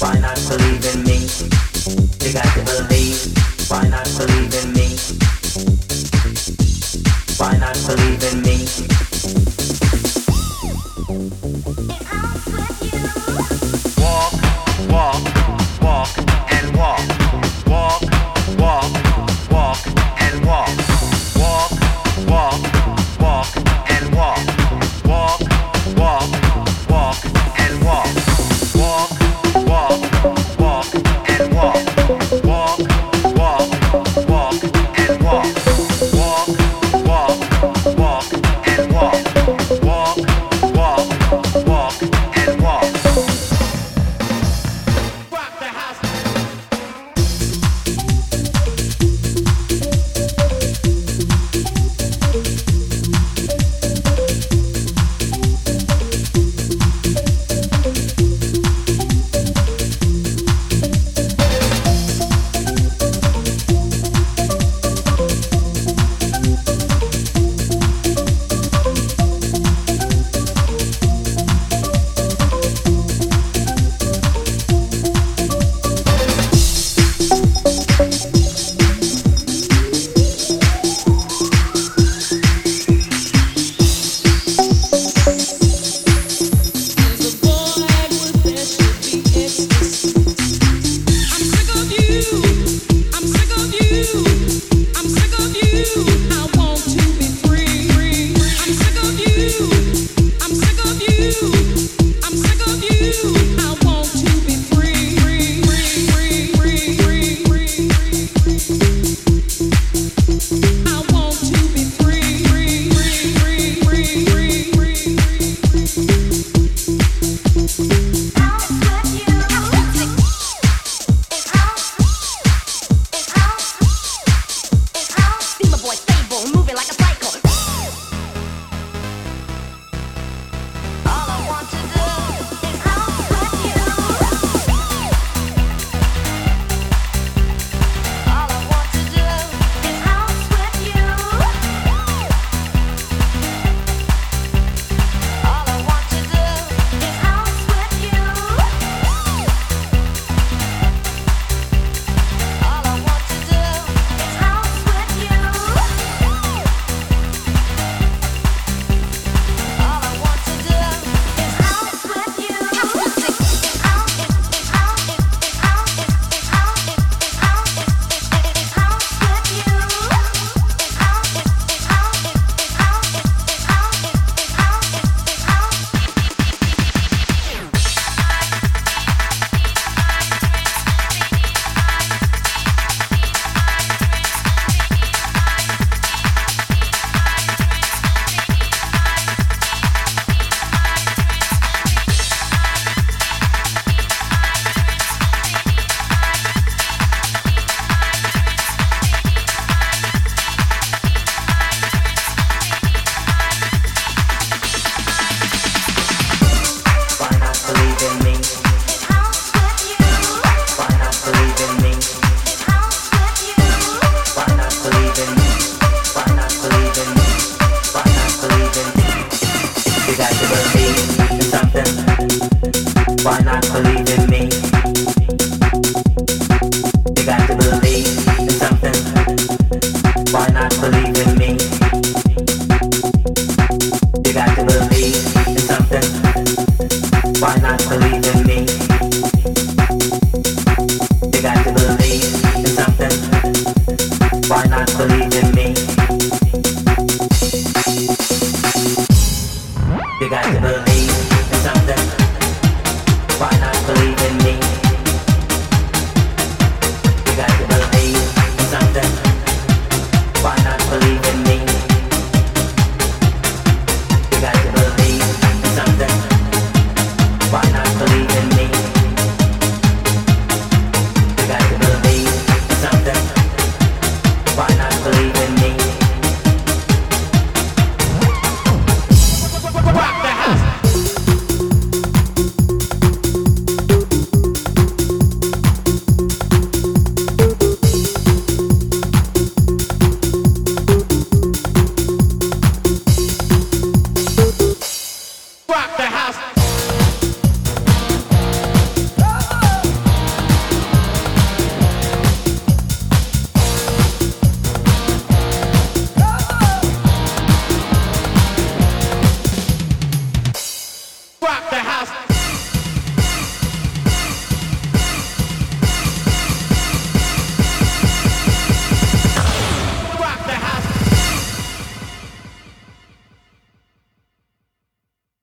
Why not believe in me? You got to believe. Why not believe in me? Why not believe in me? Walk, walk, walk and walk. Walk, walk, walk and walk. Walk, walk, walk and walk. Walk, walk, walk and walk. Walk, walk, walk and walk. Walk, walk, walk and walk. Walk, walk, walk and walk. Walk, walk, walk and walk. Rock the house. Why not believe in me? You got to believe in something. Why not believe in me? You got to believe in something. Why not believe in me? You got to believe in something. Why not believe in me? You got to believe in something. Why not believe in me?